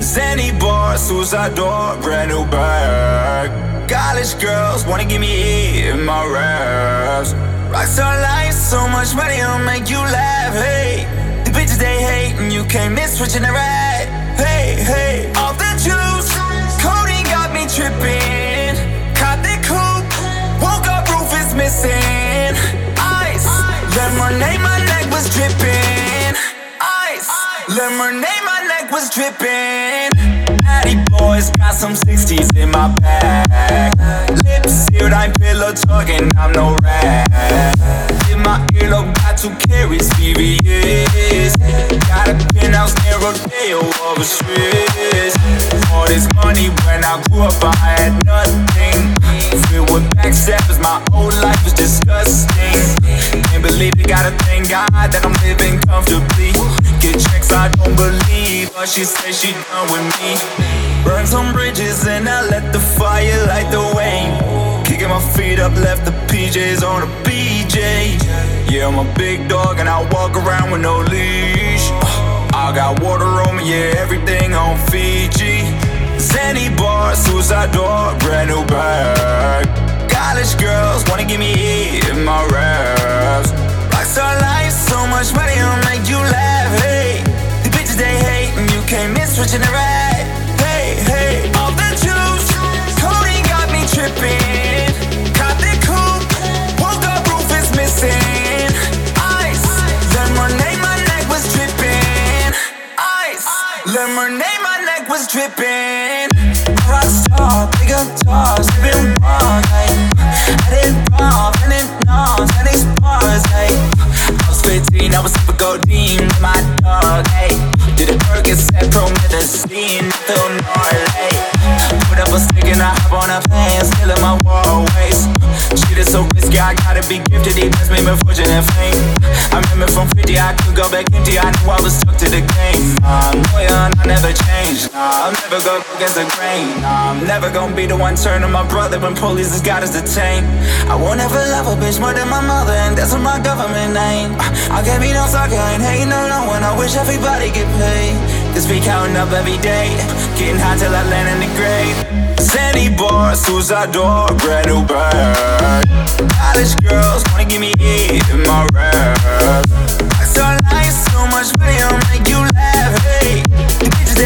Zanny bar, suicide door, brand new bag. College girls wanna give me head in my raps. Rockstar life, so much money, it'll make you laugh. Hey, the bitches they hate, and you can't miss switching the ride. Hey, hey, off the juice, codeine got me tripping. Caught the coupe, woke up, roof is missing. Ice, lemonade, my neck was dripping. Ice, lemonade, my neck was dripping. Addy boys got some 60s in my bag. Lips sealed, I'm pillow talking, I'm no rat. In my earlobe, got 2 carries, VVS. Got a penthouse near Rodeo of a Swiss. All this money when I grew up, I had nothing. Filled with backstabbers, my whole life was disgusting. Can't believe it, gotta thank God that I'm living comfortably. Get checks, I don't believe, but she said she done with me. Burn some bridges and I let the fire light the way. Kicking my feet up, left the PJs on a BJ. Yeah, I'm a big dog and I walk around with no leash. I got water on me, yeah, everything on Fiji. Zanny bar, suicide door, brand new bag. College girls wanna give me head in my raps. Rockstar life, so much money, it'll make you laugh. Hey, the bitches they hate, and you can't miss switching the ride. Hey, hey, off the juice, codeine got me tripping. Caught the coupe, woke up, roof is missing. Ice, lemonade, my neck was dripping. Ice, lemonade, my neck was dripping. Rockstar, big guitars, sipping bars, ayy. I didn't rob, and it knows, and these bars, ayy. I was 15, I was super codeine with my dog, ayy. Did a Percocet, promethazine, feel gnarly. Put up a stick and I hop on a plane, still in my wall waist. Shit is so risky, I gotta be gifted. He blessed me with fortune and fame. I remember from 50, I could go back empty. I knew I was stuck to the game. I'm loyal and I never change. I'll never go against the grain. I'm never gonna be the one turning my brother when police has got us detained. I won't ever love a bitch more than my mother, and that's what my government name. I can't be no sucker, I ain't hating on no one. I wish everybody get paid. This be counting up every day, getting high till I land in the grave. Zanny bar, suicide door, brand new bag. College girls wanna give me head in my rap. I saw life, so much money, I'll make you laugh. Hey, the bitches